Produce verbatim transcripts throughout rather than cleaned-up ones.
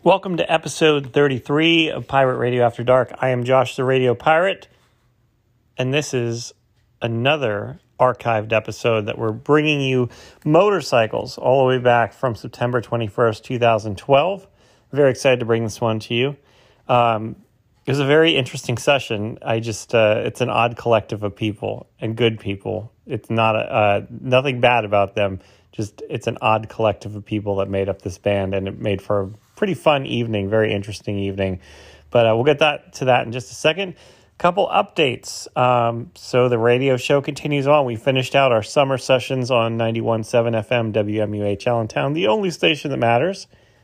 Welcome to episode thirty-three of Pirate Radio After Dark. I am Josh the Radio Pirate, and this is another archived episode that we're bringing you motorcycles all the way back from September twenty-first, twenty twelve. Very excited to bring this one to you. Um, it was a very interesting session. I just, uh, it's an odd collective of people and good people. It's not a, uh, nothing bad about them. Just, it's an odd collective of people that made up this band, and it made for a pretty fun evening, very interesting evening. But uh, we'll get that to that in just a second. Couple updates. Um, so the radio show continues on. We finished out our summer sessions on ninety-one point seven F M W M U H Allentown, the only station that matters.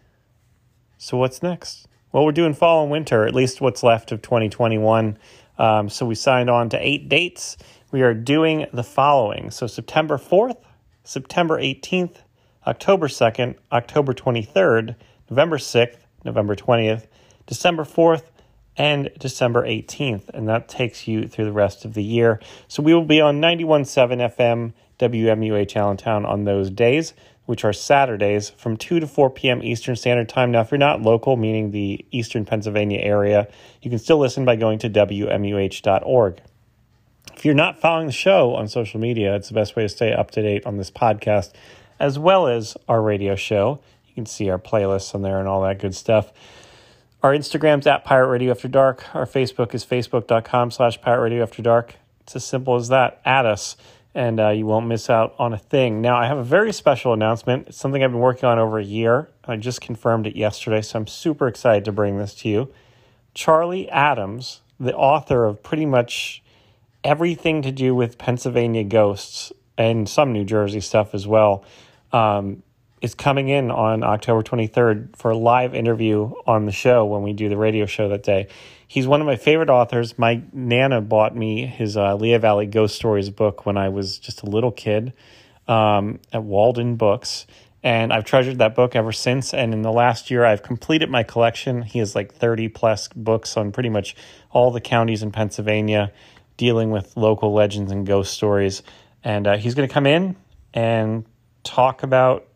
So what's next? Well, we're doing fall and winter, at least what's left of twenty twenty-one. Um, so we signed on to eight dates. We are doing the following. So September fourth, September eighteenth, October second, October twenty-third, November sixth, November twentieth, December fourth, and December eighteenth. And that takes you through the rest of the year. So we will be on ninety-one point seven F M W M U H Allentown on those days, which are Saturdays from two to four p.m. Eastern Standard Time. Now, if you're not local, meaning the Eastern Pennsylvania area, you can still listen by going to W M U H dot org. If you're not following the show on social media, it's the best way to stay up to date on this podcast, as well as our radio show. You can see our playlists on there and all that good stuff. Our Instagram's at Pirate Radio After Dark. Our Facebook is facebook.com slash Pirate Radio After Dark. It's as simple as that. Add us, and uh, you won't miss out on a thing. Now, I have a very special announcement. It's something I've been working on over a year. I just confirmed it yesterday, so I'm super excited to bring this to you. Charlie Adams, the author of pretty much everything to do with Pennsylvania ghosts and some New Jersey stuff as well, um, is coming in on October twenty-third for a live interview on the show when we do the radio show that day. He's one of my favorite authors. My Nana bought me his uh, Lehigh Valley Ghost Stories book when I was just a little kid um, at Walden Books, and I've treasured that book ever since. And in the last year, I've completed my collection. He has like thirty plus books on pretty much all the counties in Pennsylvania dealing with local legends and ghost stories. And uh, he's going to come in and talk about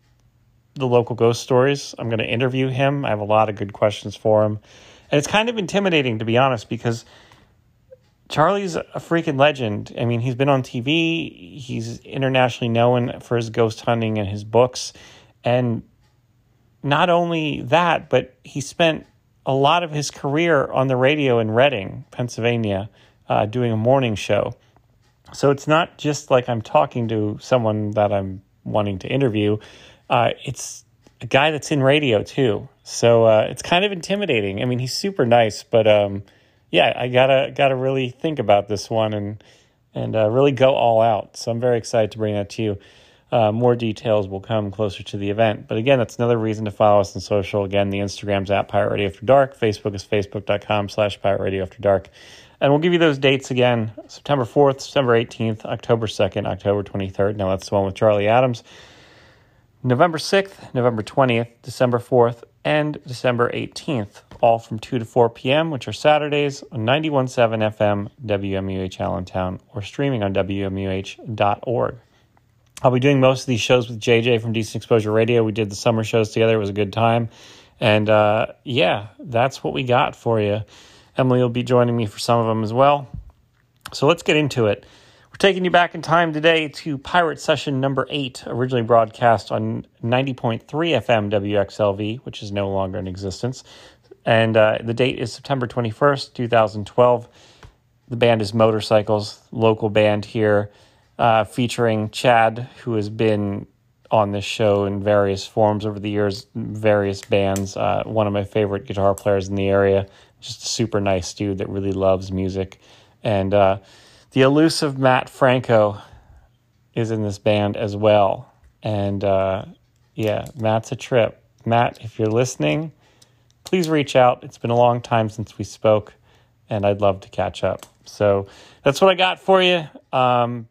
the local ghost stories. I'm going to interview him. I have a lot of good questions for him. And it's kind of intimidating, to be honest, because Charlie's a freaking legend. I mean, he's been on T V. He's internationally known for his ghost hunting and his books. And not only that, but he spent a lot of his career on the radio in Reading, Pennsylvania, uh, doing a morning show. So it's not just like I'm talking to someone that I'm wanting to interview. Uh, it's a guy that's in radio too. So uh, it's kind of intimidating. I mean, he's super nice, but um, yeah, I gotta gotta really think about this one and and uh, really go all out. So I'm very excited to bring that to you. Uh, more details will come closer to the event. But again, that's another reason to follow us on social. Again, the Instagram's at Pirate Radio After Dark. Facebook is facebook.com slash Pirate Radio After Dark. And we'll give you those dates again: September fourth, September eighteenth, October second, October twenty-third. Now that's the one with Charlie Adams. November sixth, November twentieth, December fourth, and December eighteenth, all from two to four p.m., which are Saturdays on ninety-one point seven F M W M U H Allentown, or streaming on W M U H dot org. I'll be doing most of these shows with J J from Decent Exposure Radio. We did the summer shows together. It was a good time. And uh, yeah, that's what we got for you. Emily will be joining me for some of them as well. So let's get into it. We're taking you back in time today to Pirate Session number eight, originally broadcast on ninety point three F M W X L V, which is no longer in existence. And uh, the date is September twenty-first, twenty twelve. The band is Motorcycles, local band here, uh, featuring Chad, who has been on this show in various forms over the years, various bands. Uh, one of my favorite guitar players in the area, just a super nice dude that really loves music. And uh, the elusive Matt Franco is in this band as well. And uh, yeah, Matt's a trip. Matt, if you're listening, please reach out. It's been a long time since we spoke, and I'd love to catch up. So that's what I got for you. Um,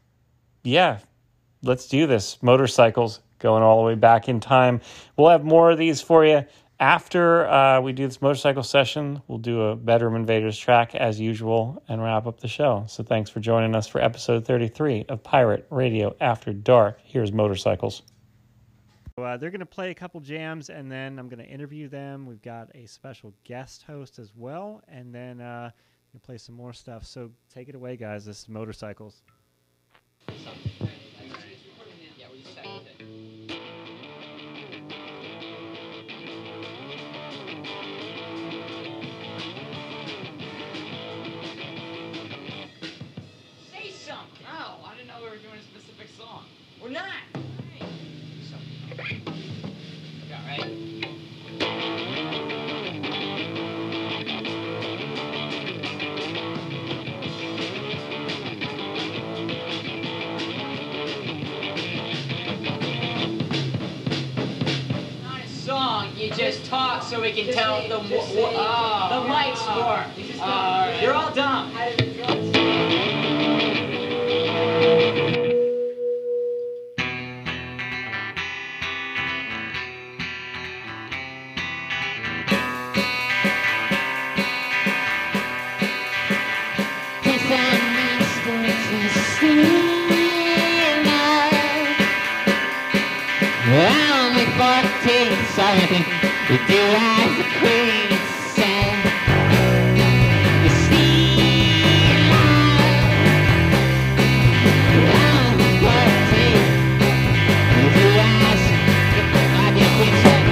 yeah, let's do this. Motorcycles, going all the way back in time. We'll have more of these for you. After uh, we do this motorcycle session, we'll do a Bedroom Invaders track as usual and wrap up the show. So thanks for joining us for episode thirty-three of Pirate Radio After Dark. Here's Motorcycles. So, uh, they're going to play a couple jams, and then I'm going to interview them. We've got a special guest host as well, and then uh, we'll play some more stuff. So take it away, guys. This is Motorcycles. Say something. Oh, I didn't know we were doing a specific song. We're not. Yeah, right? Not a song. You just talk so we can Just tell say- the just wo- say- wo- oh, the yeah. mic's more. You just All don't- right. You're all dumb. How did it feel? Only fourteen, something to do as the queen said. You see, only fourteen, to do as the queen said.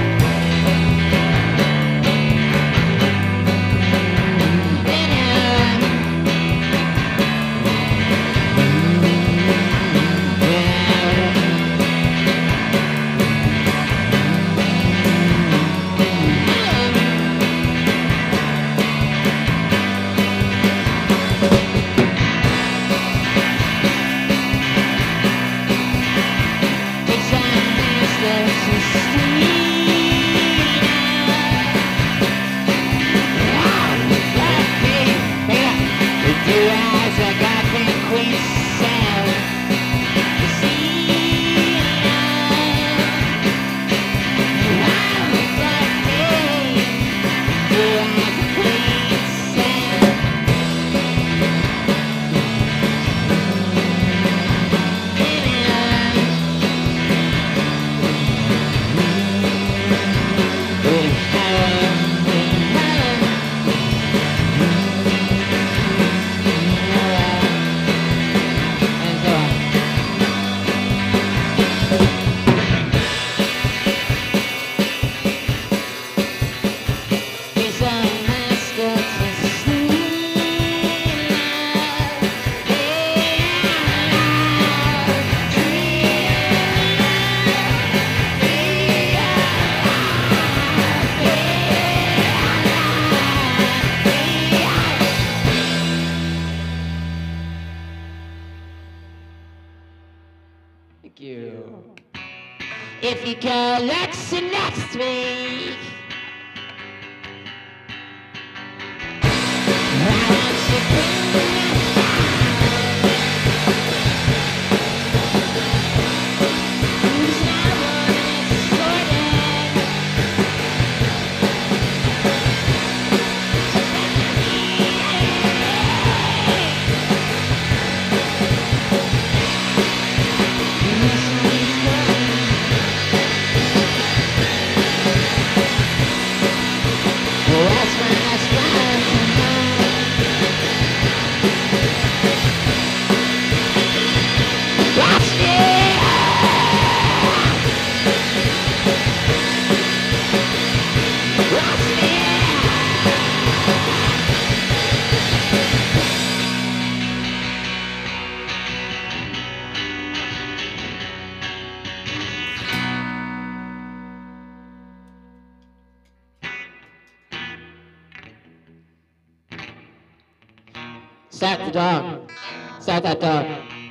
Thank you. If you call Alexa next week, why don't you bring me who's now Start the dog. Start that dog.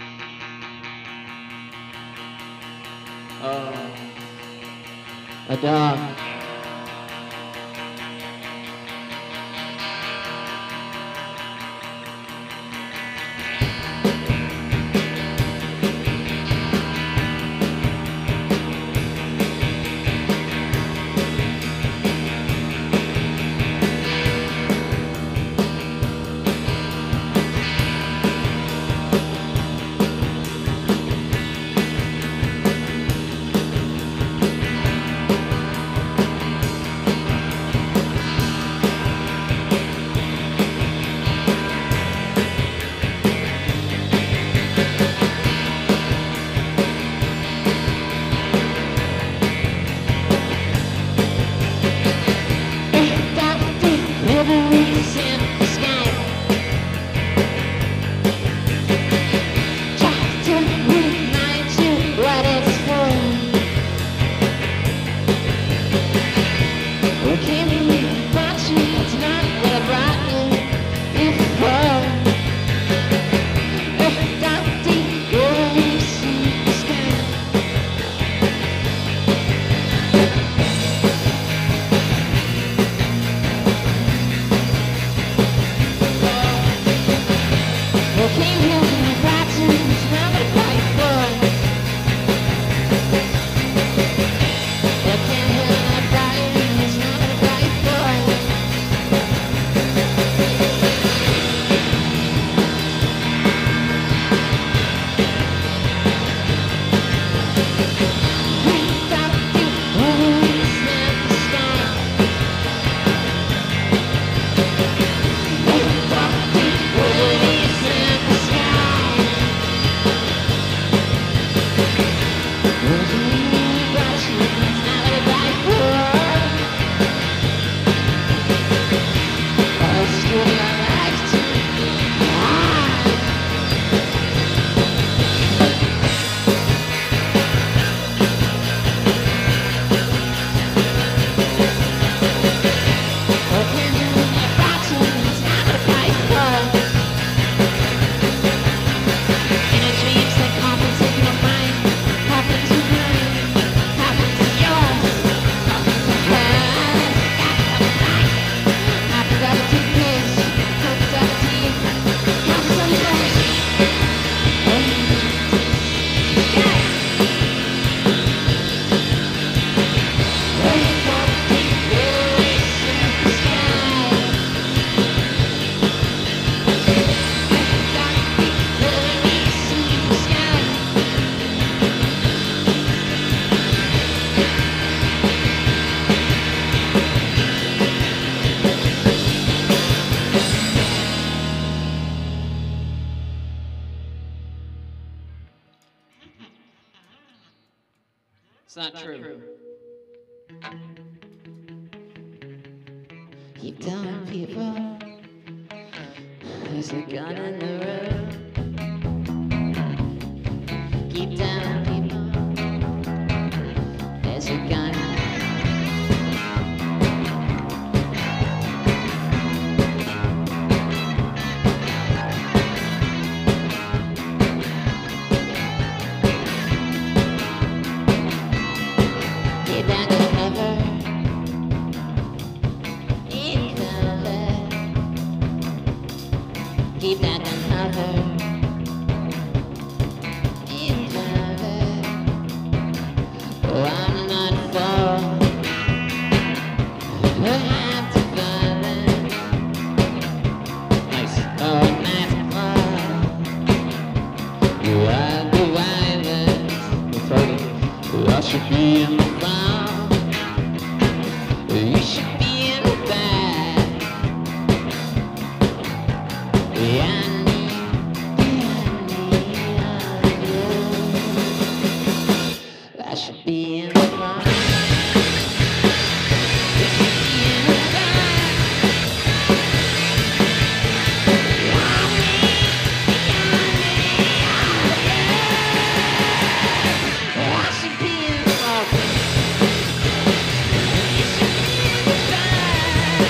Oh. A dog. It's not true. Keep telling people there's a gun in the room. Keep telling people there's a gun in the room. Keep that cover. Keep that cover in cover. Oh, I'm not for have to violence. Nice. Oh, nice fun. You are the violence. I should be in the front. You should be in the back. Yeah, I need, yeah, I need, I should be in the front. You should be in the back. Yeah, I need, yeah, I should be in the front. You should be in the back.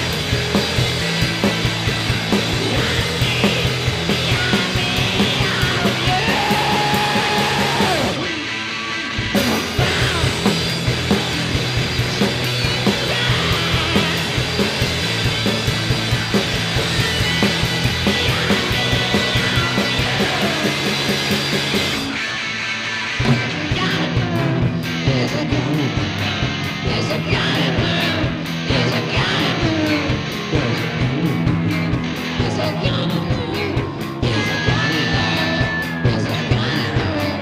There's a gun in the room. There's a gun in the room. There's a gun in the room. There's a gun in the room. There's a gun in the room. There's a gun in the room.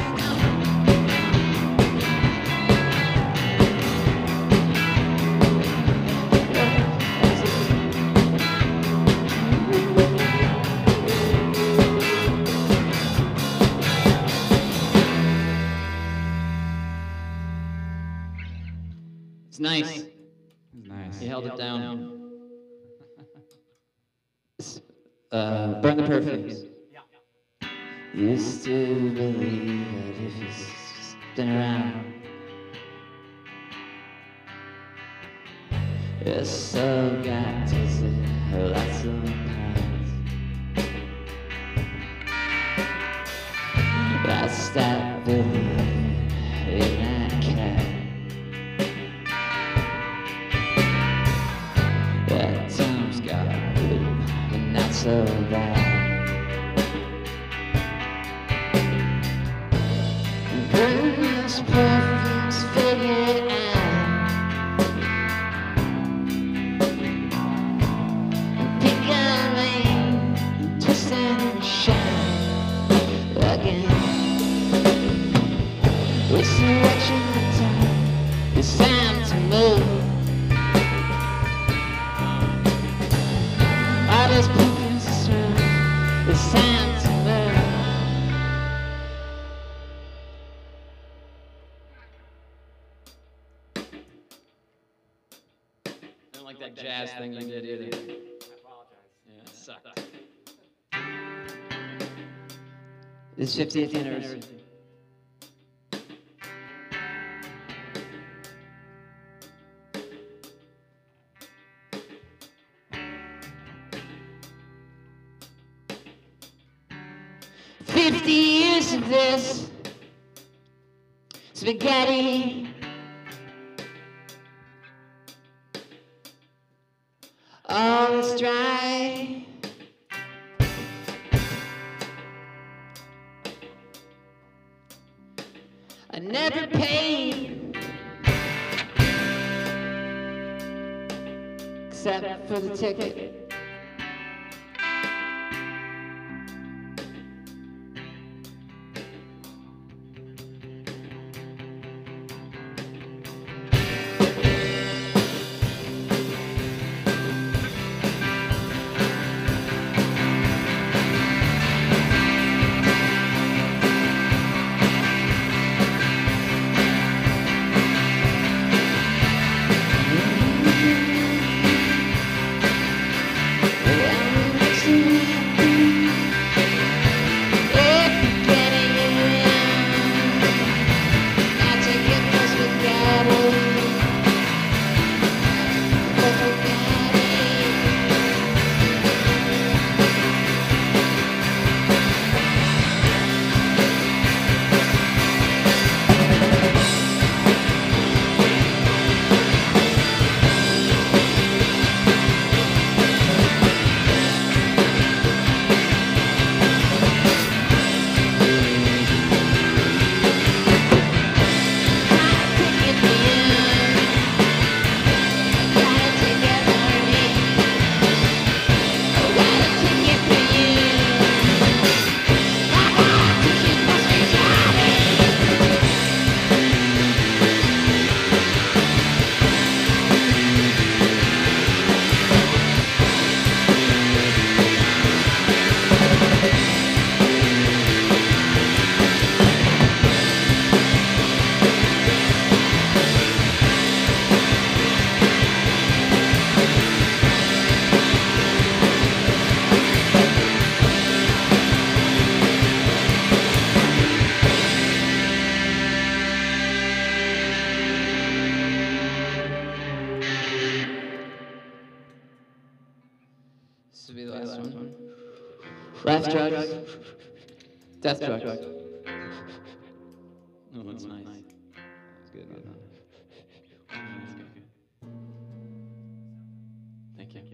It's nice. Nice. You held it down. Uh, burn the perfect. Used to believe that if you spin around, your soul got twisted lots of times. I stopped believing in that cat. That times got good, but not so bad. Goodness, perfect's figured out. Pick a lane, twist and shine again. It's the direction of time. It's time to move. All those pumpkins are through. It's time to move. I don't like that jazz thing you did either. I apologize. Yeah, it sucked. It's fiftieth anniversary. Fifty years of this spaghetti. All is dry. I never paid except for the ticket. Life drugs. Death drugs. Oh, that's nice. That's good. Good. That's good. Good. Thank you.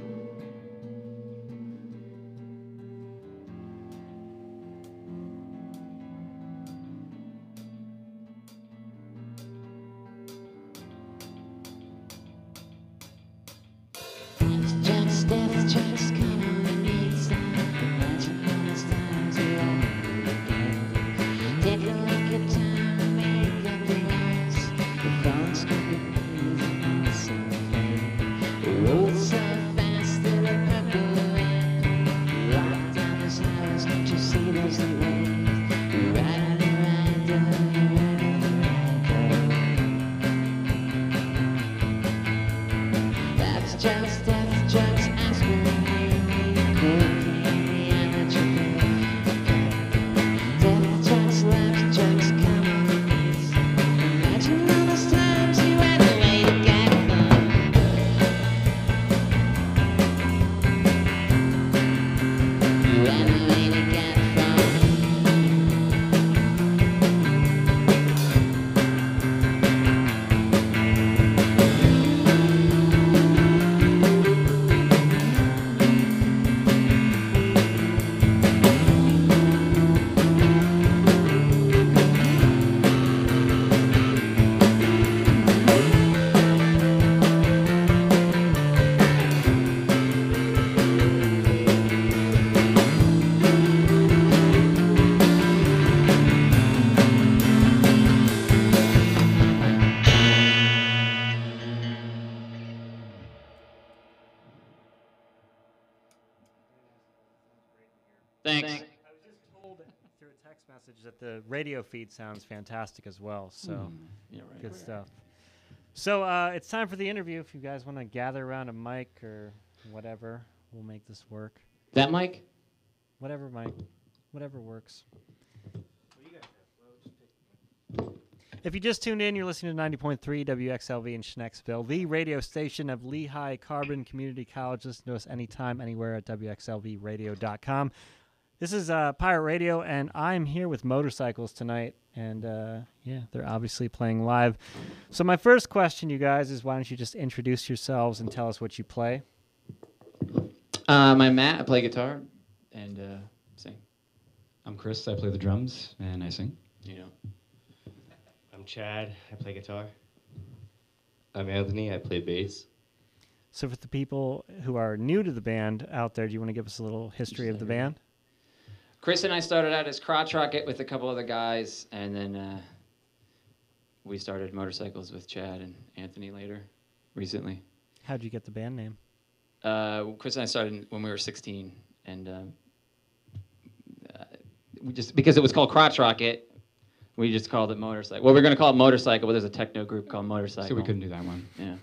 Just death drugs, come on, we need some. Imagine how much times we all again. Take a look at time and make up the lies. The phones could be amazing, so fun. We rode so fast that the purple wave rocked down his house. Can't you see there's the wave? We ride and ride down, we ride and ride down. That's just death drugs, aspirin, cocaine, the energy. Death drugs, life drugs, come on, please. Imagine all those times you ran away to get fun. You ran away to get fun. Thanks. I was just told through a text message that the radio feed sounds fantastic as well. So Yeah, right. good stuff. So uh, it's time for the interview. If you guys want to gather around a mic or whatever, we'll make this work. That mic? Whatever mic, whatever works. If you just tuned in, you're listening to ninety point three W X L V in Schnecksville, the radio station of Lehigh Carbon Community College. Listen to us anytime, anywhere at W X L V radio dot com. This is uh, Pirate Radio, and I'm here with Motorcycles tonight. And, uh, yeah, they're obviously playing live. So my first question, you guys, is why don't you just introduce yourselves and tell us what you play? Um, I'm Matt. I play guitar and uh, sing. I'm Chris. I play the drums and I sing. You know. I'm Chad. I play guitar. I'm Anthony. I play bass. So for the people who are new to the band out there, do you want to give us a little history of the band? Chris and I started out as Crotch Rocket with a couple other guys, and then uh, we started Motorcycles with Chad and Anthony later, recently. How'd you get the band name? Uh, Chris and I started when we were sixteen, and um, uh, we just because it was called Crotch Rocket, we just called it Motorcycle. Well, we're going to call it Motorcycle, but there's a techno group called Motorcycle. So we couldn't do that one. Yeah.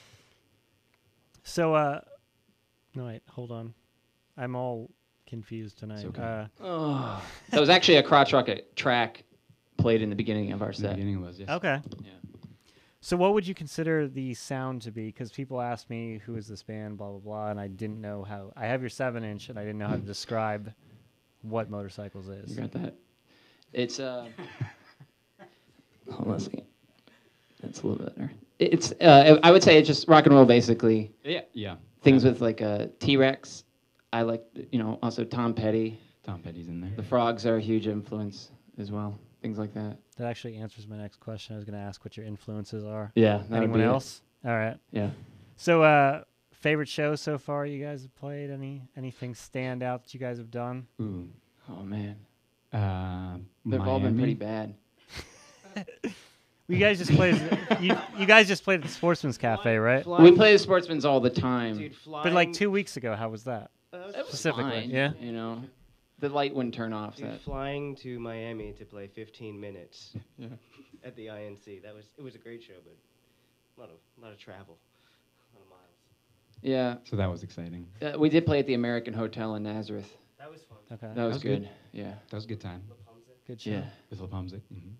So, uh, no, wait, hold on. I'm all confused tonight. It's okay. Uh, Oh. That was actually a Crotch Rocket track played in the beginning of our In the set. beginning was, yes. okay. Yeah. So what would you consider the sound to be? Because people ask me, who is this band, blah, blah, blah, and I didn't know how. I have your seven inch, and I didn't know how to describe what Motorcycles is. You got that? It's uh. Hold on a second. That's a little better. It's uh, I would say it's just rock and roll, basically. Yeah. Yeah. Things Uh, with like a T-Rex. I like, you know, also Tom Petty. Tom Petty's in there. The Frogs are a huge influence as well. Things like that. That actually answers my next question. I was going to ask what your influences are. Yeah. that would Anyone be it. else? All right. Yeah. So, uh, favorite show so far you guys have played? Any anything stand out that you guys have done? Ooh. Oh man, Uh, they've all been pretty Miami. bad. You guys just played. you you guys just played at the Sportsman's Cafe, right? We play the Sportsman's all the time. Dude, flying. But like two weeks ago, how was that? Uh, that was It was specifically, fine, yeah? You know, the light wouldn't turn off. Dude, That. flying to Miami to play fifteen minutes Yeah. at the I N C. That was it was a great show, but a lot of a lot of travel, a lot of miles. Yeah. So that was exciting. Uh, we did play at the American Hotel in Nazareth. That was fun. Okay, That was, was good. good. Yeah. That was a good time. good show. Yeah. With Lapumzik. Mm-hmm.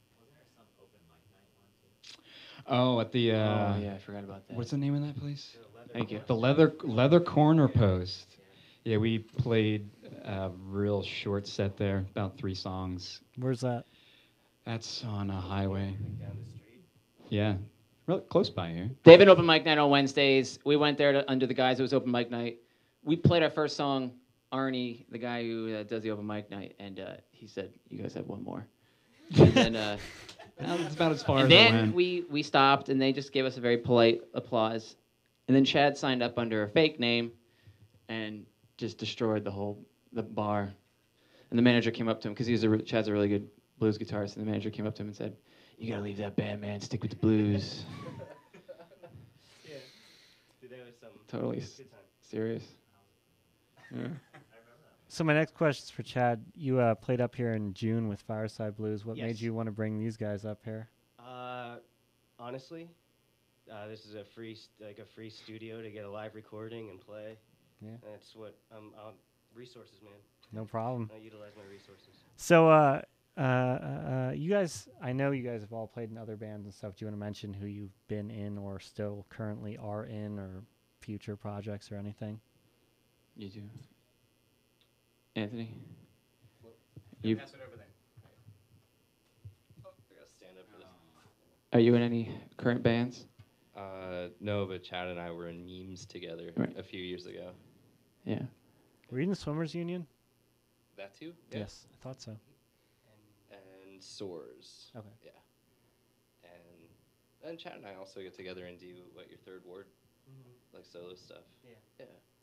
Oh, at the, uh, oh yeah, I forgot about that. what's the name of that place? Thank you. The Leather Leather Corner Post. Yeah, we played a real short set there, about three songs. Where's that? That's on a highway. Down the street. Yeah, real close by here. They have an open mic night on Wednesdays. We went there to, under the guise it was open mic night. We played our first song. Arnie, the guy who uh, does the open mic night, and uh, he said, "You guys have one more." And then, uh, That's about as far and as I then went. we we stopped, and they just gave us a very polite applause. And then Chad signed up under a fake name, and just destroyed the whole the bar. And the manager came up to him because he's a re- Chad's a really good blues guitarist, and the manager came up to him and said, "You gotta leave that band, man. Stick with the blues." Yeah. Dude, that was something. Totally s- Good time. serious. Yeah. So my next question is for Chad. You uh, played up here in June with Fireside Blues. What made Yes. you want to bring these guys up here? Uh, honestly, uh, this is a free, st- like a free studio to get a live recording and play. Yeah. That's what um, um resources, man. No problem. I utilize my resources. So, uh, uh, uh, you guys, I know you guys have all played in other bands and stuff. Do you want to mention who you've been in or still currently are in or future projects or anything? You do. Anthony? You, Pass it over there. Oh, I gotta stand up for this. are you in any current bands? Uh, no, but Chad and I were in memes together Right. a few years ago. Yeah. Were you in the Swimmers Union? That too? Yes, I thought so. And Soars. Okay. Yeah. And then Chad and I also get together and do what your third ward, like solo stuff. Yeah. Yeah.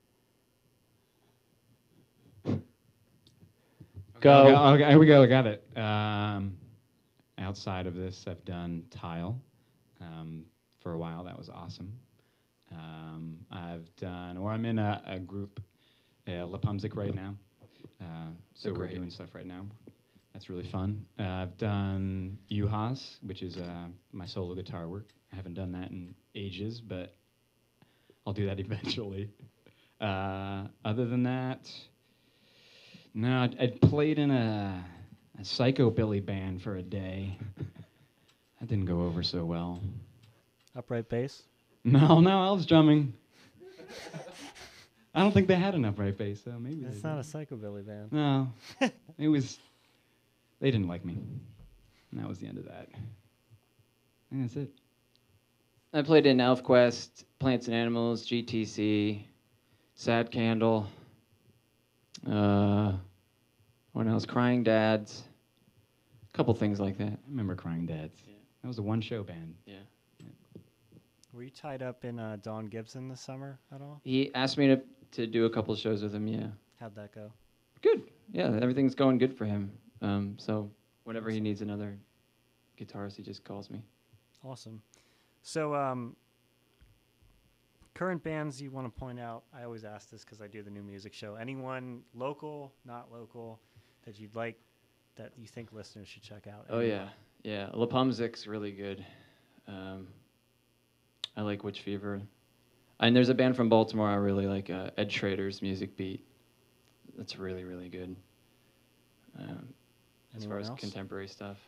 Go. Okay, okay, here we go. I got it. Um, outside of this, I've done Tile um, for a while. That was awesome. Um, I've done, or I'm in a, a group, uh, Lepumzik right now. Uh, so They're we're great. doing stuff right now. That's really fun. Uh, I've done Uhas, which is uh, my solo guitar work. I haven't done that in ages, but I'll do that eventually. Uh, other than that, no, I'd, I'd played in a, a psychobilly band for a day. That didn't go over so well. Upright bass? No, no, I was drumming. I don't think they had an upright bass, so maybe It's they not a did. psychobilly band. No, it was. They didn't like me, and that was the end of that. I think that's it. I played in ElfQuest, Plants and Animals, G T C, Sad Candle. Uh, what else? Crying Dads. A couple things like that. I remember Crying Dads. Yeah. That was a one-show band. Yeah. Were you tied up in uh, Don Gibson this summer at all? He asked me to to do a couple of shows with him. Yeah. How'd that go? Good. Yeah, everything's going good for him. Um, so whenever he needs another guitarist, he just calls me. Awesome. So, um, current bands you want to point out? I always ask this because I do the new music show. Anyone local, not local, that you'd like, that you think listeners should check out? Oh Anyone? yeah, yeah. Lepumzik's really good. Um, I like Witch Fever, and there's a band from Baltimore I really like, uh, Ed Schrader's Music Beat. That's really really good. Um, as Anyone far as else? contemporary stuff.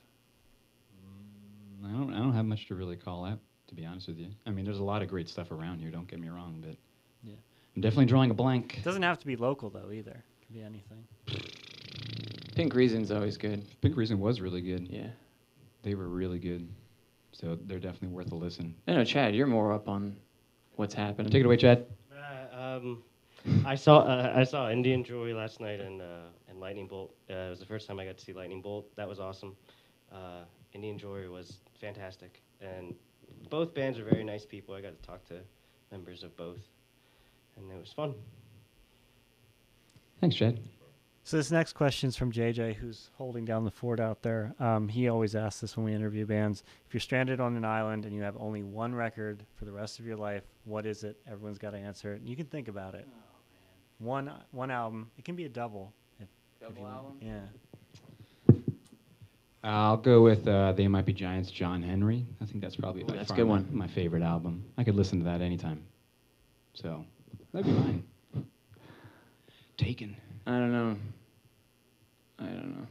I don't. I don't have much to really call out, to be honest with you. I mean, there's a lot of great stuff around here. Don't get me wrong, but Yeah. I'm definitely drawing a blank. It doesn't have to be local though either. It can be anything. Pink Reason's always good. Pink Reason was really good. Yeah. They were really good, so they're definitely worth a listen. I know, Chad, you're more up on what's happening. Take it away, Chad. Uh, um, I saw uh, I saw Indian Joy last night and uh, and Lightning Bolt. Uh, it was the first time I got to see Lightning Bolt. That was awesome. Uh, Indian Joy was fantastic, and both bands are very nice people. I got to talk to members of both, and it was fun. Thanks, Chad. So this next question is from J J, who's holding down the fort out there. Um, he always asks this when we interview bands. If you're stranded on an island and you have only one record for the rest of your life, what is it? Everyone's got to answer it. You can think about it. One one album. It can be a double. If, if Double you want. album? Yeah. I'll go with uh, They Might Be Giants, John Henry. I think that's probably by that's a far good my, one. my favorite album. I could listen to that anytime. So, that'd be mine. Taken. I don't know. I don't know.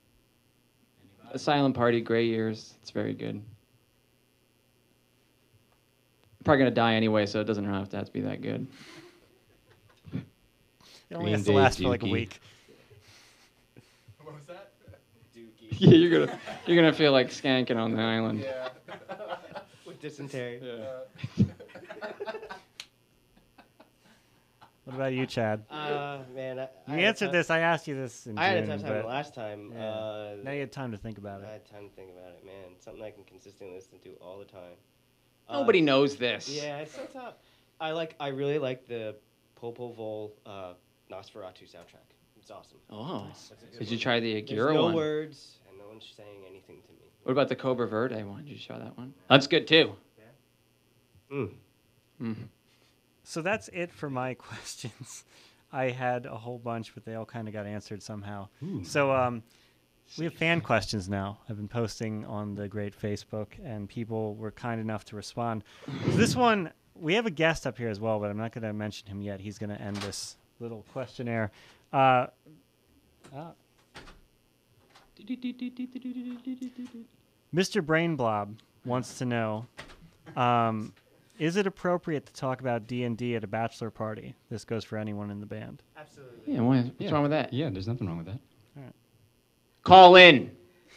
A Silent Party, Gray Years. It's very good. Probably gonna die anyway, so it doesn't have to have to be that good. It only Green has to Day, last for like a Dookie. week. What was that? Dookie. Yeah, you're gonna you're gonna feel like skanking on the island. Yeah. With dysentery. What about you, Chad? Uh, man, I, You I had a answered tough- this. I asked you this in I had a June, tough time but last time. yeah. Uh, now you had time to think about I it. had time to think about it, man. Something I can consistently listen to all the time. Uh, Nobody knows this. Yeah, it's so tough. I like. I really like the Popo Vol uh, Nosferatu soundtrack. It's awesome. Oh. That's a good Did you one. try the There's Agira no one? words, and no one's saying anything to me. What about the Cobra Verde one? Did you try that one? That's good too. Mm. Mm. So that's it for my questions. I had a whole bunch, but they all kind of got answered somehow. So um, we have fan questions now. I've been posting on the great Facebook, and people were kind enough to respond. So this one, we have a guest up here as well, but I'm not going to mention him yet. He's going to end this little questionnaire. Uh, ah. Mister Brain Blob wants to know, um, is it appropriate to talk about D and D at a bachelor party? This goes for anyone in the band. Absolutely. Yeah, why- what's Yeah. wrong with that? Yeah, there's nothing wrong with that. Call in.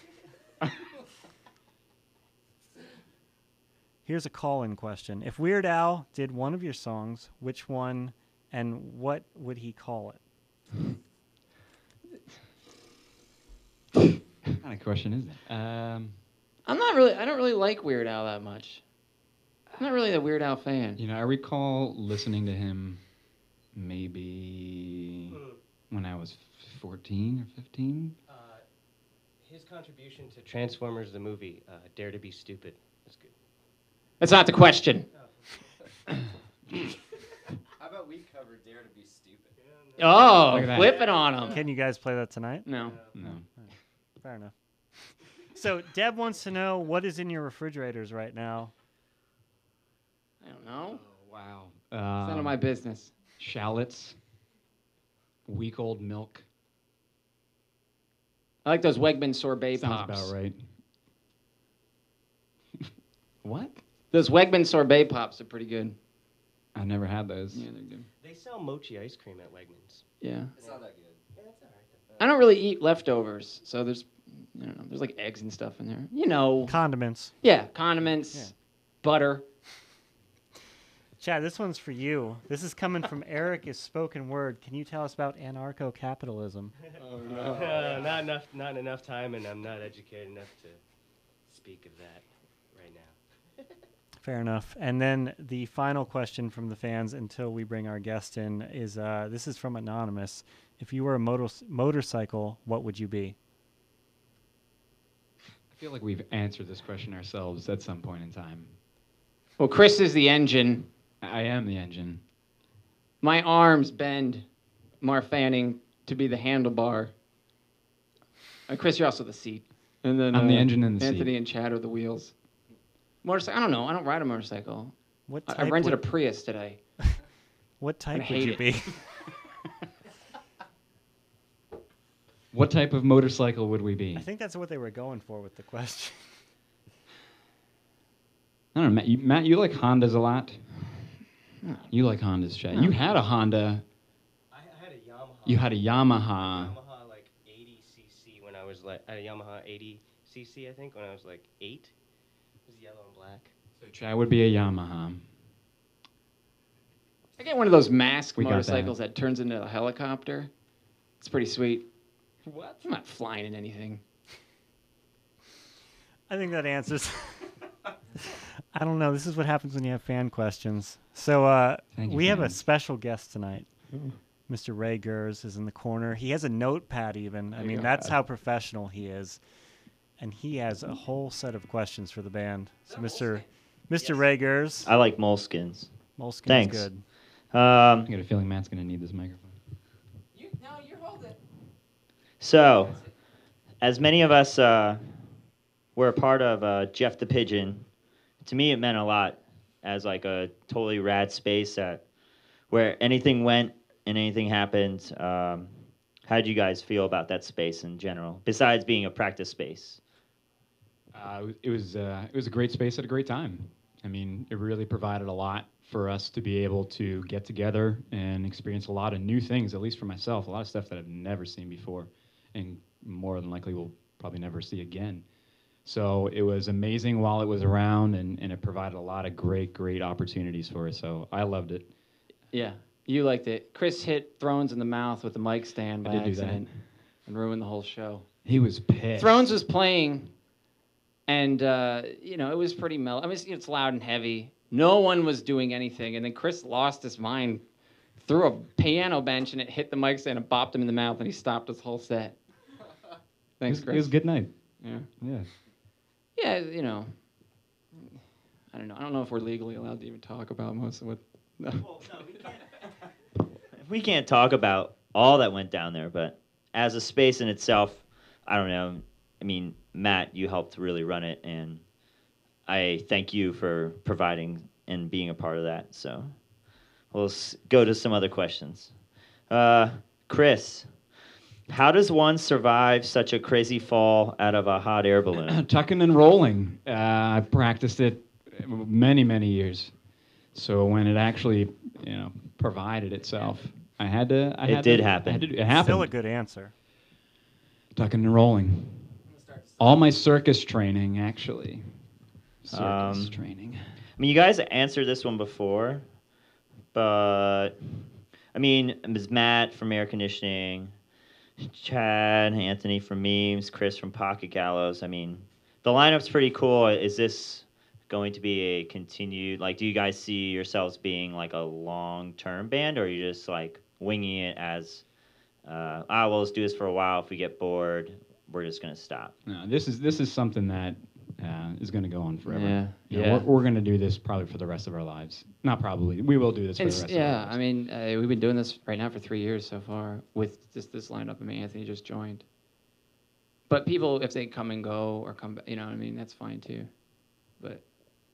Here's a call-in question. If Weird Al did one of your songs, which one and what would he call it? What kind of question is that? Um, I'm not really. I don't really like Weird Al that much. I'm not really a Weird Al fan. you know, I recall listening to him maybe when I was fourteen or fifteen. Uh, his contribution to Transformers the movie, uh, Dare to Be Stupid, is good. That's not the question. How about we cover Dare to Be Stupid? Oh, Look at that. flip it on him. Can you guys play that tonight? No. No. Fair enough. So Deb wants to know what is in your refrigerators right now. I don't know. Oh, wow. It's none of my Um, business. Shallots. Week old milk. I like those Wegman sorbet Sounds pops. about right. What? Those Wegman sorbet pops are pretty good. I've never had those. Yeah, they're good. They sell mochi ice cream at Wegmans. Yeah. It's not that good. Yeah, that's all right. I don't really eat leftovers, so there's, I don't know, there's like eggs and stuff in there. You know. Condiments. Yeah, condiments, Yeah. butter. Chad, this one's for you. This is coming from Eric is spoken word. Can you tell us about anarcho-capitalism? Uh, not enough, not enough time, and I'm not educated enough to speak of that right now. Fair enough. And then the final question from the fans until we bring our guest in is, uh, this is from Anonymous. If you were a motor- motorcycle, what would you be? I feel like we've answered this question ourselves at some point in time. Well, Chris is the engine. I am the engine. My arms bend Mar Fanning to be the handlebar. Uh, Chris, you're also the seat. And then I'm the uh, engine and the Anthony seat. and Chad are the wheels. Motorcycle? I don't know. I don't ride a motorcycle. What I, type I rented would, a Prius today. What type I would hate you it. be? What type of motorcycle would we be? I think that's what they were going for with the question. I don't know, Matt. You, Matt, you like Hondas a lot. No. You like Hondas, Chad. No. You had a Honda. I had a Yamaha. You had a Yamaha. Yamaha like eighty c c when I was like, I had a Yamaha eighty c c I think when I was like eight. It was yellow and black. So Chad would be a Yamaha. I get one of those mask We got that. motorcycles that. turns into a helicopter. It's pretty sweet. What? I'm not flying in anything. I think that answers. I don't know. This is what happens when you have fan questions. So uh, Thank you, we have a fans. special guest tonight. Mister Ray Gers is in the corner. He has a notepad even. I mean, that's how professional he is. And he has a whole set of questions for the band. So Mister Mister Ray Gers, I like moleskins. Moleskin's Thanks. good. Um, I got a feeling Matt's gonna need this microphone. You, no, you're holding. so, as many of us uh, were a part of uh, Jeff the Pigeon, to me it meant a lot as like a totally rad space that where anything went and anything happened. Um, how did you guys feel about that space in general, besides being a practice space? Uh, it was uh, it was a great space at a great time. I mean, it really provided a lot for us to be able to get together and experience a lot of new things, at least for myself, a lot of stuff that I've never seen before, and more than likely will probably never see again. So it was amazing while it was around, and, and it provided a lot of great, great opportunities for us. So I loved it. Yeah, you liked it. Chris hit Thrones in the mouth with the mic stand by I did do that. accident and ruined the whole show. He was pissed. Thrones was playing, and uh, you know it was pretty mellow. I mean, it's, it's loud and heavy. No one was doing anything, and then Chris lost his mind, threw a piano bench, and it hit the mic stand and bopped him in the mouth, and he stopped his whole set. Thanks, it was, Chris. It was a good night. Yeah. Yeah. Yeah, you know. I don't know. I don't know if we're legally allowed to even talk about most of what. No. Well, no, we can't. We can't talk about all that went down there, but as a space in itself, I don't know. I mean, Matt, you helped really run it, and I thank you for providing and being a part of that. So we'll s- go to some other questions. Uh, Chris, how does one survive such a crazy fall out of a hot air balloon? Tucking and rolling. Uh, I've practiced it many, many years. So when it actually, you know, provided itself, I had to. I It had did to, happen. I had to, it happened. Still a good answer. Tucking and rolling. All my circus training, actually. Circus Um, training. I mean, you guys answered this one before, but I mean, there's Matt from air conditioning, Chad, Anthony from memes, Chris from Pocket Gallows. I mean, the lineup's pretty cool. Is this going to be a continued, like, do you guys see yourselves being like a long-term band, or are you just like winging it as, uh, ah, well, let's do this for a while. If we get bored, we're just gonna stop. No, this is this is something that uh, is going to go on forever. Yeah, You know, yeah. We're, we're going to do this probably for the rest of our lives. Not probably. We will do this for It's, the rest yeah, of our I lives. mean, uh, we've been doing this right now for three years so far with just this lineup. I mean, Anthony just joined. But people, if they come and go or come back, you know what I mean, that's fine too. But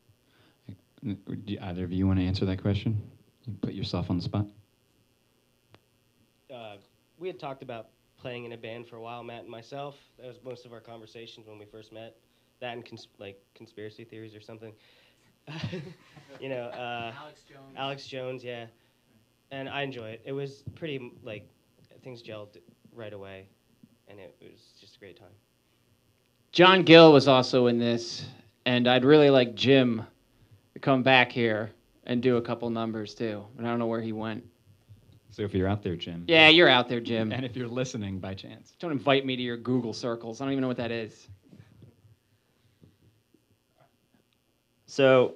N- Do either of you want to answer that question? You put yourself on the spot. Uh, we had talked about playing in a band for a while, Matt and myself. That was most of our conversations when we first met. That and cons- like conspiracy theories or something. you know, uh, Alex Jones. Alex Jones, yeah. And I enjoy it. It was pretty m- like things gelled right away, and it was just a great time. John Gill was also in this, and I'd really like Jim to come back here and do a couple numbers too. But I don't know where he went. So if you're out there, Jim. Yeah, you're out there, Jim. And if you're listening by chance. Don't invite me to your Google circles. I don't even know what that is. So,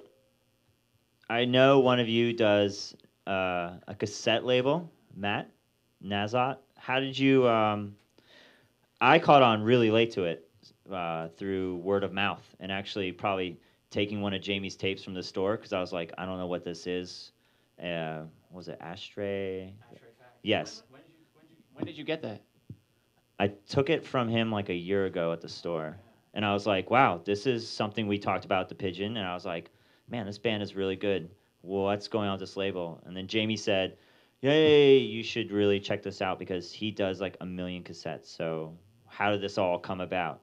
I know one of you does uh, a cassette label, Matt Nazot. How did you? Um, I caught on really late to it uh, through word of mouth, and actually probably taking one of Jamie's tapes from the store because I was like, I don't know what this is. Uh, what was it Ashtray? Yes, When, when, did you, when, did you, when did you get that? I took it from him like a year ago at the store. And I was like, wow, this is something we talked about at the Pigeon. And I was like, man, this band is really good. What's going on with this label? And then Jamie said, yay, you should really check this out because he does like a million cassettes. So how did this all come about?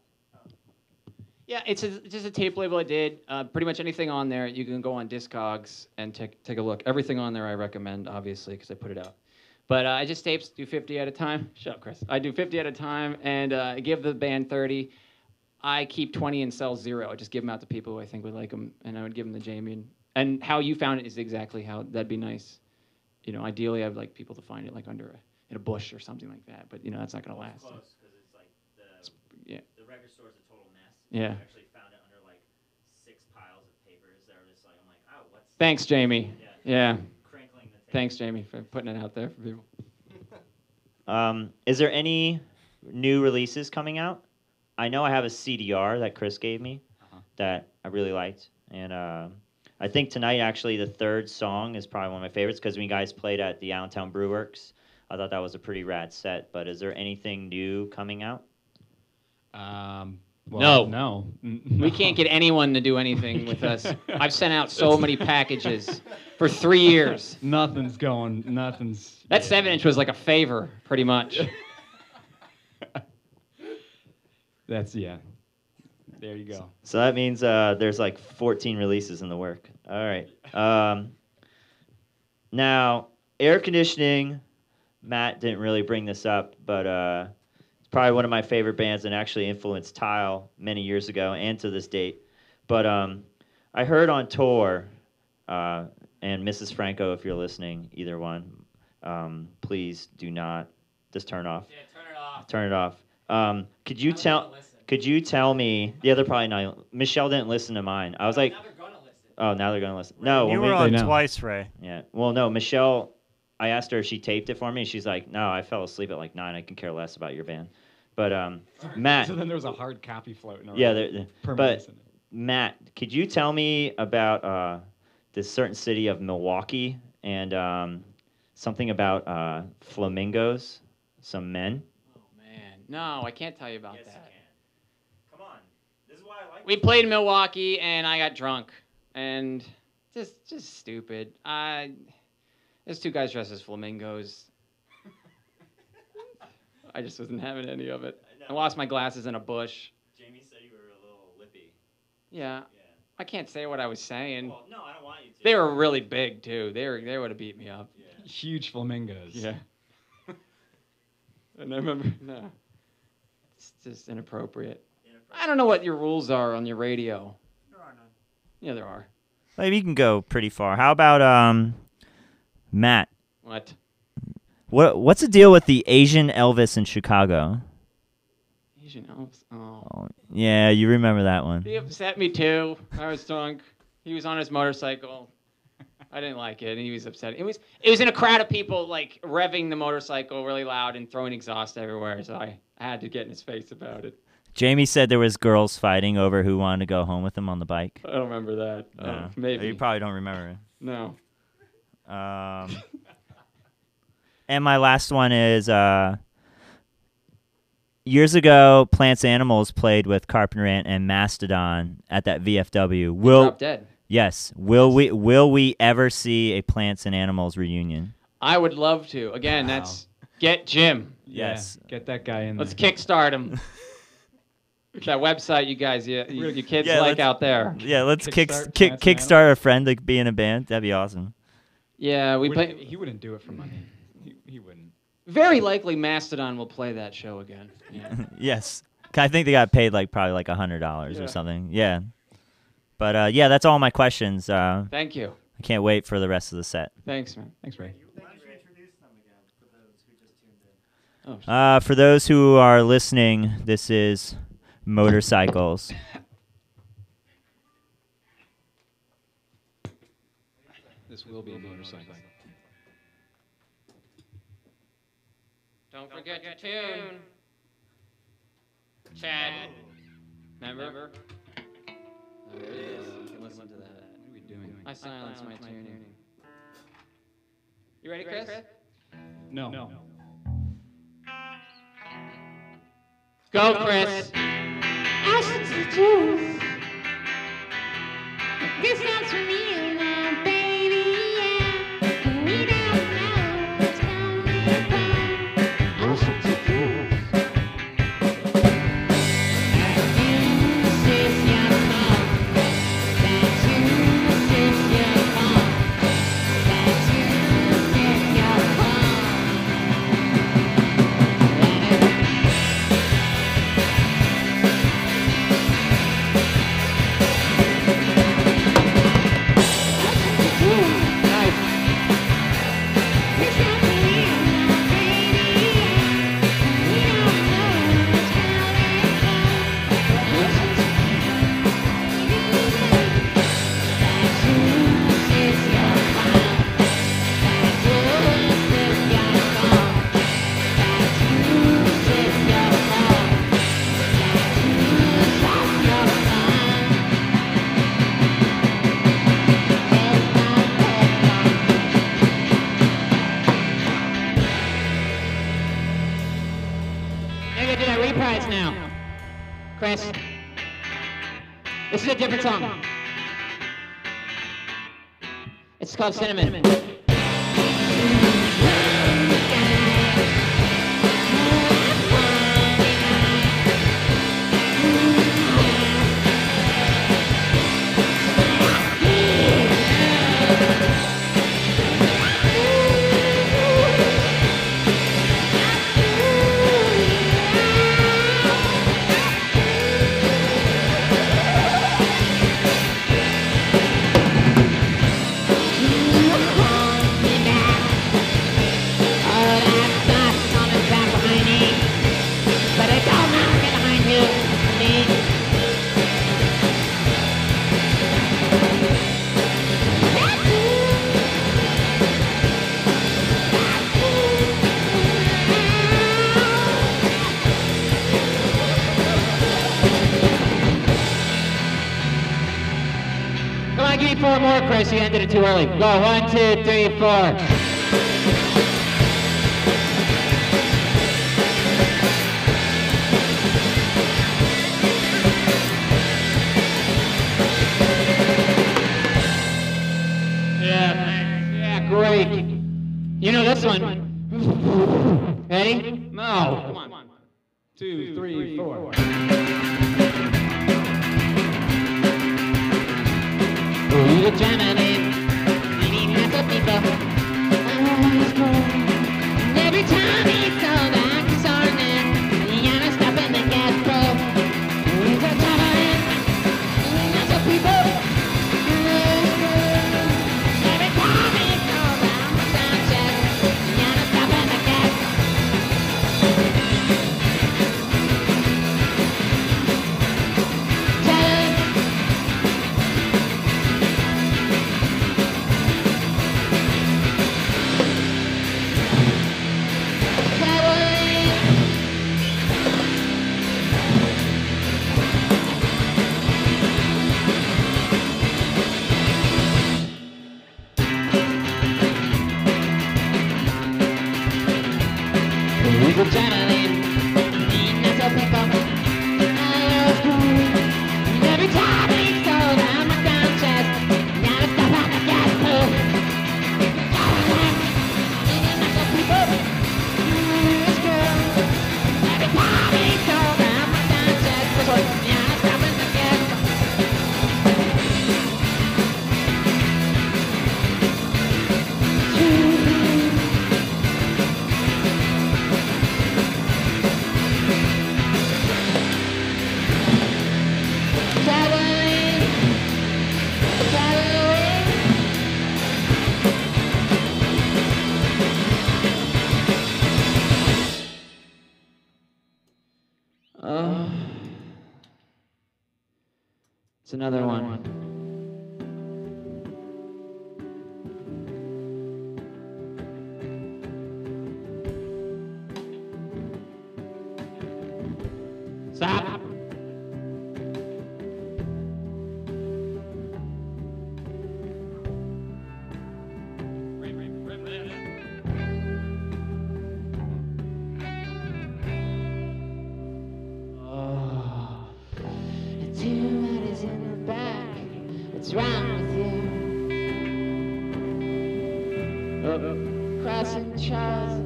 Yeah, it's a, just a tape label I did. Uh, pretty much anything on there, you can go on Discogs and take take a look. Everything on there I recommend, obviously, because I put it out. But uh, I just tapes, do fifty at a time. Shut up, Chris. I do fifty at a time, and uh, I give the band thirty. I keep twenty and sell zero. I just give them out to people who I think would like them, and I would give them to Jamie. And, and how you found it is exactly how that'd be nice. You know, ideally, I'd like people to find it like under a, in a bush or something like that. But you know, that's not gonna last. Close because it's like the, Yeah. the record store is a total mess. Yeah. I actually found it under like six piles of papers that are just like, I'm like, oh, what's Thanks, Jamie. Yeah. Yeah. crinkling the tape? Thanks, Jamie, for putting it out there for people. Um, is there any new releases coming out? I know I have a C D R that Chris gave me Uh-huh. that I really liked, and uh, I think tonight actually the third song is probably one of my favorites because when you guys played at the Allentown Brew Works, I thought that was a pretty rad set. But is there anything new coming out? Um, well, no. N- We no. can't get anyone to do anything with us. I've sent out so many packages for three years. Nothing's going. Nothing's. That yeah. seven inch was like a favor, pretty much. That's yeah. There you go. So that means uh, there's like fourteen releases in the work. All right. Um, now, air conditioning. Matt didn't really bring this up, but uh, it's probably one of my favorite bands and actually influenced Tile many years ago and to this date. But um, I heard on tour, uh, and Missus Franco, if you're listening, either one, um, please do not just turn off. Yeah, turn it off. Turn it off. Um, could you I was tell? gonna listen. Could you tell me? Yeah, they're probably not. Michelle didn't listen to mine. I was like, Now they're gonna listen. oh, now they're gonna listen. No, You when were we- on know. twice, Ray. yeah. Well, no, Michelle. I asked her if she taped it for me. She's like, no, I fell asleep at like nine. I can care less about your band. But um, Matt. So then there was a hard copy floating around. Yeah, there- there- Permanent but listening. Matt, could you tell me about uh, this certain city of Milwaukee and um, something about uh, flamingos, some men? Oh man, no, I can't tell you about that. Come on, this is why I like. We played in Milwaukee, and I got drunk, and just just stupid. I there's two guys dressed as flamingos. I just wasn't having any of it. I lost my glasses in a bush. Jamie said you were a little lippy. Yeah, I can't say what I was saying. no, I don't want you to. They were really big too. They were they would have beat me up. Huge flamingos. Yeah. And I remember, no, it's just inappropriate. I don't know what your rules are on your radio. There are none. Yeah, there are. Maybe you can go pretty far. How about um, Matt? What? What what's the deal with the Asian Elvis in Chicago? Asian elves? Oh. Oh, yeah, you remember that one. He upset me too. I was drunk. He was on his motorcycle. I didn't like it, and he was upset. It was it was in a crowd of people, like revving the motorcycle really loud and throwing exhaust everywhere. So I, I had to get in his face about it. Jamie said there was girls fighting over who wanted to go home with him on the bike. I don't remember that. No. Uh, maybe. You probably don't remember No. it. Um, and my last one is uh, years ago, Plants Animals played with Carpenter Ant and Mastodon at that V F W. Will Drop dead. yes, will we will we ever see a Plants and Animals reunion? I would love to. Again, Wow. that's get Jim. Yes. Yeah, get that guy in Let's there. kickstart him. That website you guys, you, you, you kids Yeah, like let's- out there. Yeah, let's kick Kickstart kick Plants and kickstart a friend to be in a band. That'd be awesome. Yeah, we Wouldn't- play. He wouldn't do it for money. He, he wouldn't. Very likely Mastodon will play that show again. Yeah. Yes. I think they got paid like probably like a hundred dollars Yeah. or something. Yeah. But uh, yeah, that's all my questions. Uh, Thank you. I can't wait for the rest of the set. Thanks, man. Thanks, Ray. Oh, Uh, for those who are listening, this is Motorcycles. This will be a motorcycle. don't forget your tune. Chad. Remember? Oh, there it is. You can listen to that. What are we doing? I silenced my tuning. You ready, Chris? No. No. Go, Chris. Ashes to juice. This one's for me now, baby. Yeah. And we don't know what's coming from. Ashes to juice. That juice is your fault. That juice is your fault. That juice is your fault. Let it You're gonna do that reprise now. Chris. This is a different song. It's called Cinnamon. Thank give me four more, Chris. You ended it too early. Go, one, two, three, four. Yeah, thanks. Yeah, great. You know this one. Ready? No. Come on. Two, three, four. We were jamming, meeting lots of people. Always cool. And every time he saw that song, he had to stop in the gas pump. We were jamming, meeting lots of people. Always cool. Every time he saw that sound check, he had to stop in the gas. Jamming. We were channeling, meeting lots of people. I was cool. And every time he saw that McDonald's chest, he had to stop at the gas pump. Channeling, meeting lots of people. I was cool. Every time he saw that McDonald's chest, he had to stop at the gas pump. Traveling, traveling. Oh. It's another one. Stop. The two letters in the back. What's wrong with you? Crossing Charles.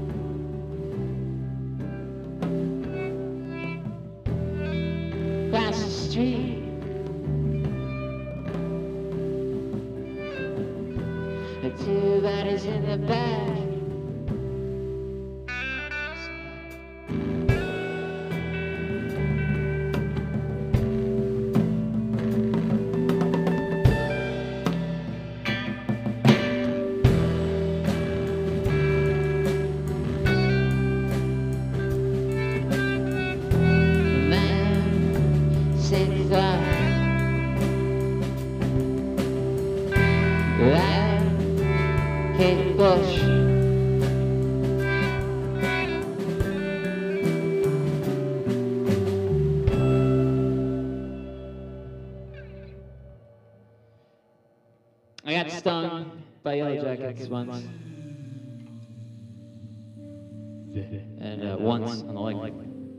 Across the street. The two letters in the back. Man, Saint Cloud. Lion, Kate Bush. I got stung by Yellow Jackets once. And uh, once on the leg.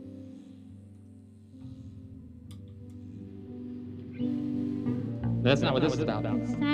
That's not what this is about.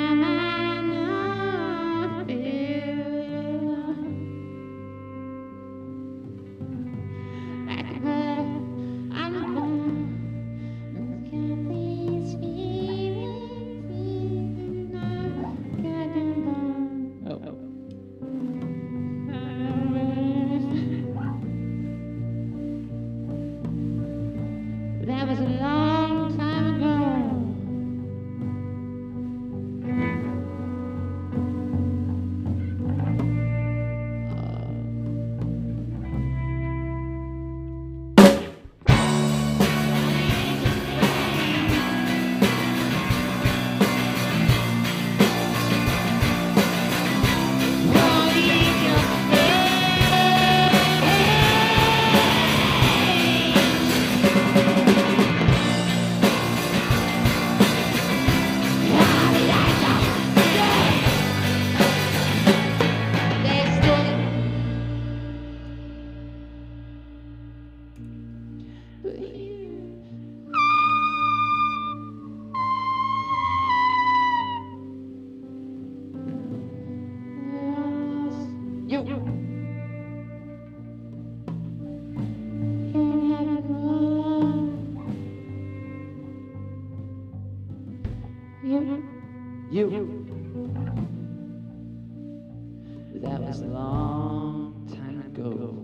That was a long time ago. You. You. That was a long time ago.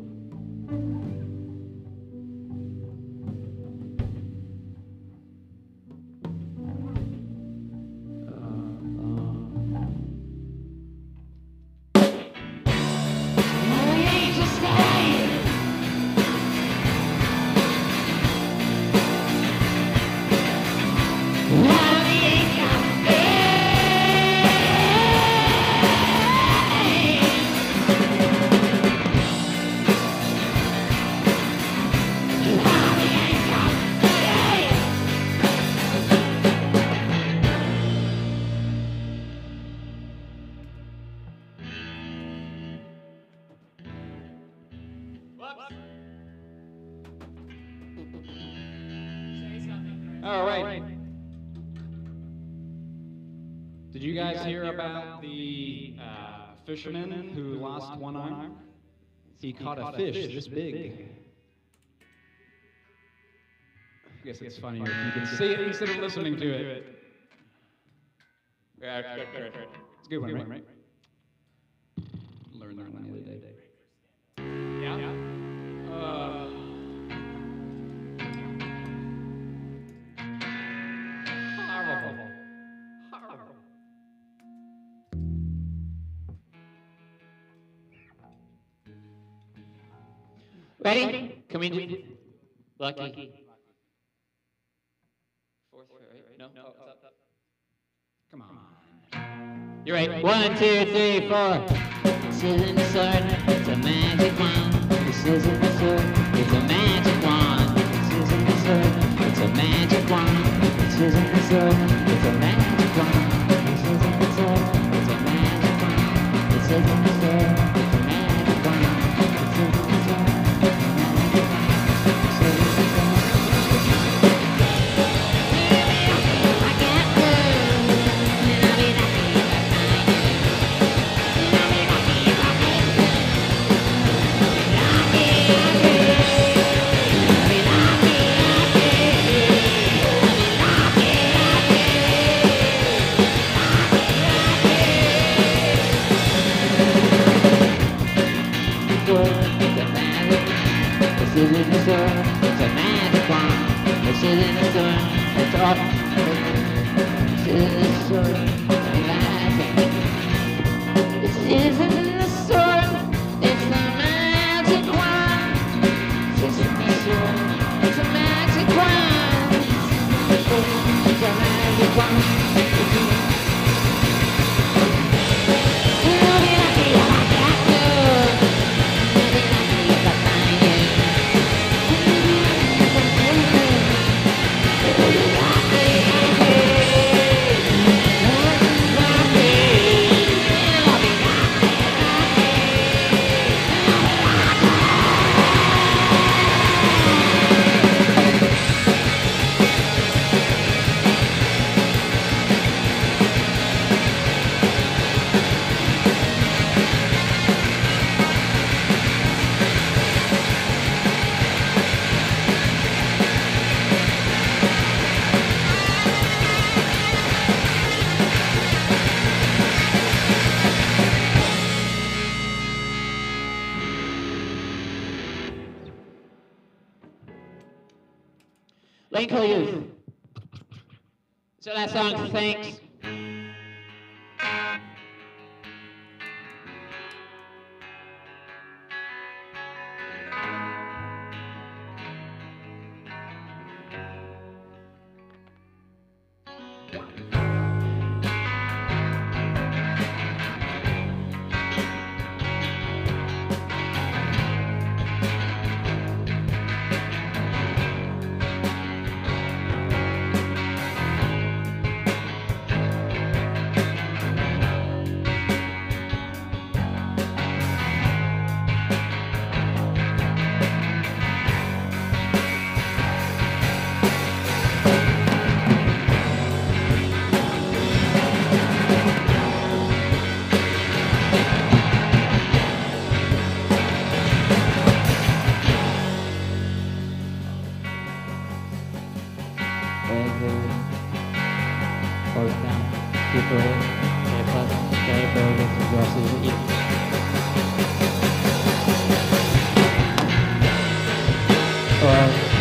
All right. Did you guys hear about the uh, fisherman who lost one arm? He caught a fish this big. I guess it's funnier if you can see it instead of listening to it. Yeah, it's a good one, right? right? Learned that one the other day. Yeah. Uh, horrible. Horrible. Ready? Can we do Lucky? Lucky. Fourth, right? No? No, it's up. Come on. You're right. One, two, three, four. This isn't a sword, it's a magic wand. This isn't a sword, it's a magic wand. This isn't a sword, it's a magic wand. This isn't a sword, it's a magic wand. This isn't a sword, it's a magic wand. This isn't a sword, it's a magic wand. This isn't a sword, it's a magic wand. This isn't a sword, it's a magic wand. I can't move, and I'll be lucky if I find it. And I'll be lucky if I make it. Lucky, lucky. I'll be lucky, lucky. I'll be lucky, lucky. This isn't a sword, it's a magic wand. This isn't a sword, it's all. This isn't a sword, it's a magic. This isn't a sword, it's a magic wand. This isn't a sword, it's a magic wand. It's a magic wand. I'll be lucky if I get to. I'll be lucky if I find it. I'll be lucky, lucky. Lucky. I'll be lucky, Lakeville Youth. So that song, thanks. close down. People, they plus, they go get some groceries to eat. Or,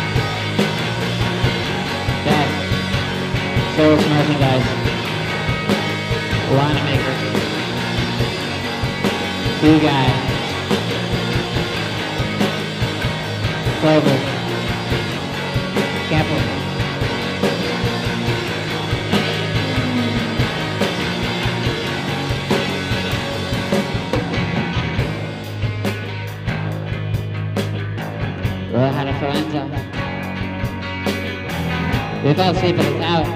guys, service merchandise, wine makers, two guys, Clover, Camper. We all had influenza. We fell asleep at the tower.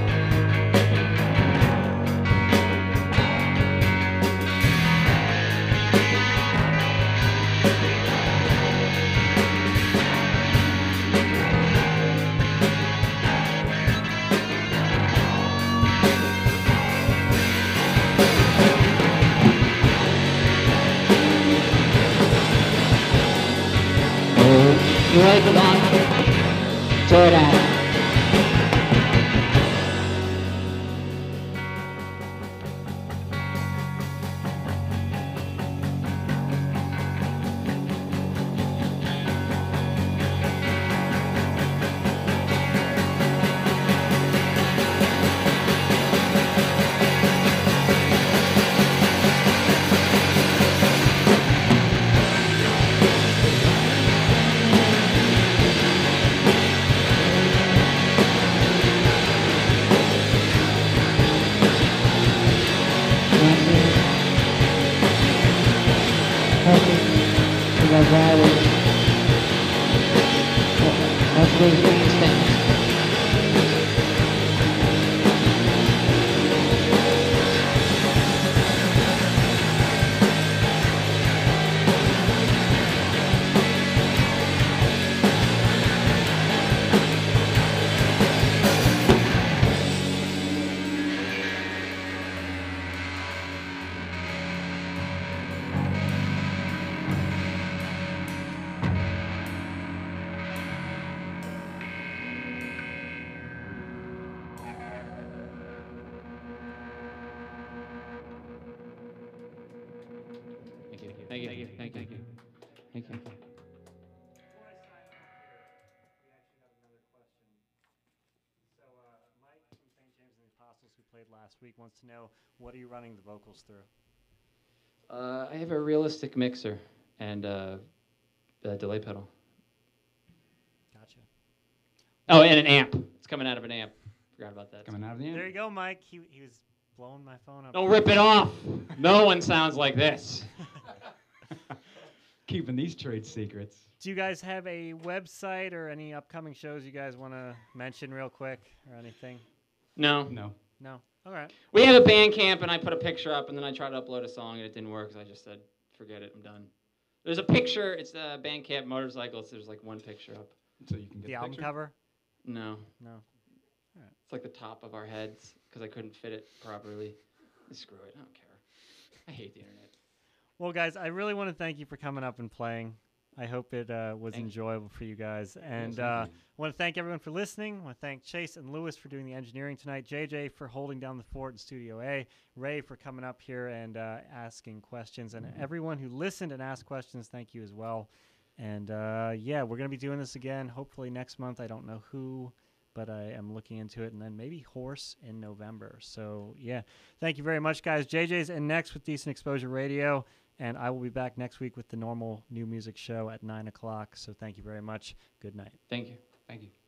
You ready for that? Tear it out. That's what he's doing things. Thank you. Thank you. Thank you. Thank you. Thank you. Before I sign off here, we actually have another question. So, uh, Mike from Saint James and the Apostles, who played last week, wants to know, what are you running the vocals through? Uh, I have a realistic mixer and uh, a delay pedal. Gotcha. Oh, and an amp. It's coming out of an amp. Forgot about that. Coming out of the There end. you go, Mike. He, he was blowing my phone up. Don't rip it off. No one sounds like this. Keeping these trade secrets. Do you guys have a website or any upcoming shows you guys want to mention real quick or anything? No. No. No? All right. We have a Bandcamp, and I put a picture up, and then I tried to upload a song, and it didn't work, so I just said, forget it, I'm done. There's a picture. It's the Bandcamp motorcycles. There's like one picture up. So you can get The album picture? cover? No. No. It's like the top of our heads because I couldn't fit it properly. Screw it. I don't care. I hate the internet. Well, guys, I really want to thank you for coming up and playing. I hope it uh, was Thank you. enjoyable for you guys. And thank uh, you. I want to thank everyone for listening. I want to thank Chase and Lewis for doing the engineering tonight, J J for holding down the fort in Studio A, Ray for coming up here and uh, asking questions, and everyone who listened and asked questions, thank you as well. And uh, yeah, we're going to be doing this again, hopefully next month. I don't know who, but I am looking into it, and then maybe Horse in November. So yeah, thank you very much, guys. J J's in next with Decent Exposure Radio. And I will be back next week with the normal new music show at nine o'clock. So thank you very much. Good night. Thank you. Thank you.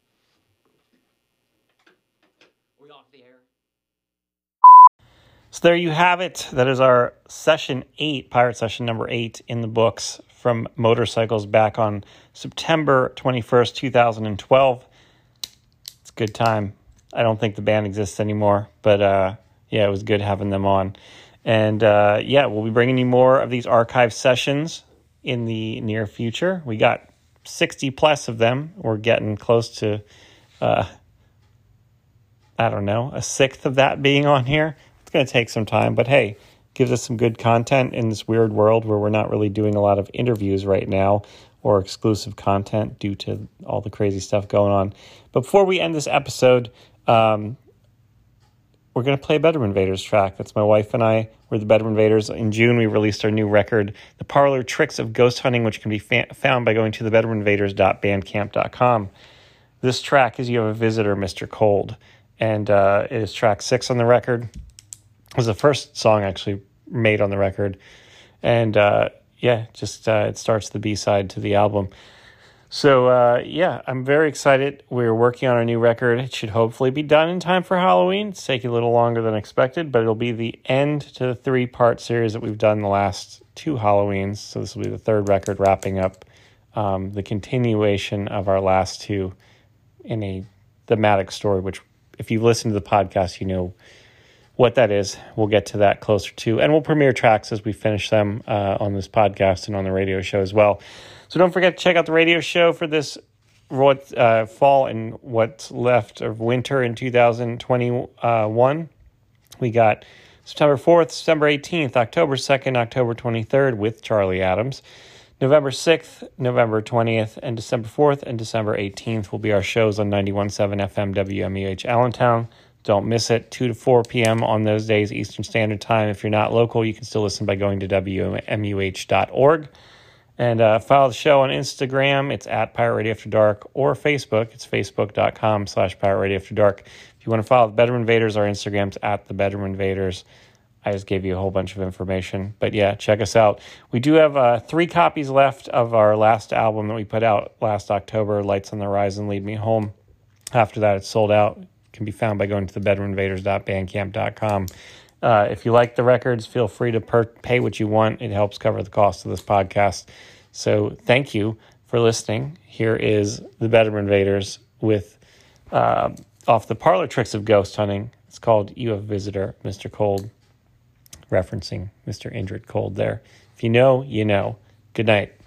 Are we off the air? So there you have it. That is our session eight, pirate session number eight in the books from Motorcycles back on September twenty-first, two thousand twelve. It's a good time. I don't think the band exists anymore, but uh, yeah, it was good having them on. And uh, yeah, we'll be bringing you more of these archive sessions in the near future. We got sixty plus of them. We're getting close to, uh, I don't know, a sixth of that being on here. It's going to take some time, but hey, gives us some good content in this weird world where we're not really doing a lot of interviews right now or exclusive content due to all the crazy stuff going on. But before we end this episode, um, we're going to play a Bedroom Invaders track. That's my wife and I. We're the Bedroom Invaders. In June, we released our new record, The Parlor Tricks of Ghost Hunting, which can be fa- found by going to the bedroom invaders dot bandcamp dot com. This track is You Have a Visitor, Mister Cold, and uh, it is track six on the record. It was the first song actually made on the record. And uh, yeah, just uh, it starts the B-side to the album. So, uh, yeah, I'm very excited. We're working on our new record. It should hopefully be done in time for Halloween. It's taking a little longer than expected, but it'll be the end to the three-part series that we've done the last two Halloweens. So this will be the third record, wrapping up um, the continuation of our last two in a thematic story, which if you've listened to the podcast, you know what that is. We'll get to that closer to, and we'll premiere tracks as we finish them uh, on this podcast and on the radio show as well. So don't forget to check out the radio show for this what, uh, fall and what's left of winter in two thousand twenty-one. We got September fourth, September eighteenth, October second, October twenty-third with Charlie Adams. November sixth, November twentieth, and December fourth and December eighteenth will be our shows on ninety-one point seven F M W M U H Allentown. Don't miss it, two to four p.m. on those days, Eastern Standard Time. If you're not local, you can still listen by going to W M U H dot org. And uh, follow the show on Instagram. It's at Pirate Radio After Dark, or Facebook. It's facebook.com slash Pirate Radio After Dark. If you want to follow the Bedroom Invaders, our Instagram's at the Bedroom Invaders. I just gave you a whole bunch of information. But yeah, check us out. We do have uh, three copies left of our last album that we put out last October, Lights on the Horizon, Lead Me Home. After that, it's sold out. It can be found by going to the bedroom invaders dot bandcamp dot com. Uh, if you like the records, feel free to per- pay what you want. It helps cover the cost of this podcast. So thank you for listening. Here is the Bedroom Invaders with uh, off the Parlor Tricks of Ghost Hunting. It's called You Have a Visitor, Mister Cold, referencing Mister Indrid Cold there. If you know, you know. Good night.